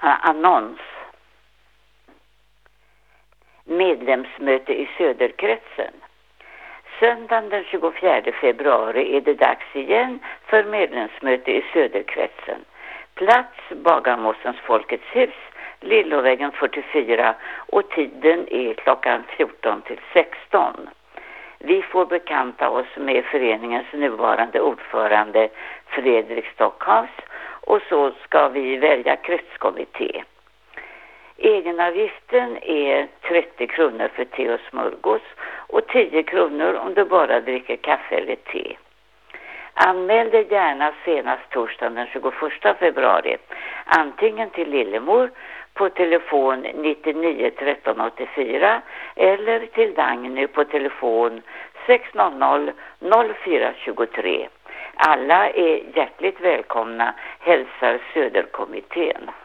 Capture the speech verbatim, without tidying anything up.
annons. Medlemsmöte i Söderkretsen. Söndagen den tjugofjärde februari är det dags igen för medlemsmöte i Söderkretsen. Plats Bagarmossens Folkets hus, Lillovägen fyrtiofyra, och tiden är klockan fjorton till sexton. Vi får bekanta oss med föreningens nuvarande ordförande Fredrik Stockhaus, och så ska vi välja kretskommitté. Egenavgiften är trettio kronor för te och smörgås och tio kronor om du bara dricker kaffe eller te. Anmäl dig gärna senast torsdagen den tjugoförsta februari, antingen till Lillemor på telefon nittionio tretton åttiofyra eller till Dagny på telefon sex noll noll noll fyra tjugotre. Alla är hjärtligt välkomna, hälsar Söderkommittén.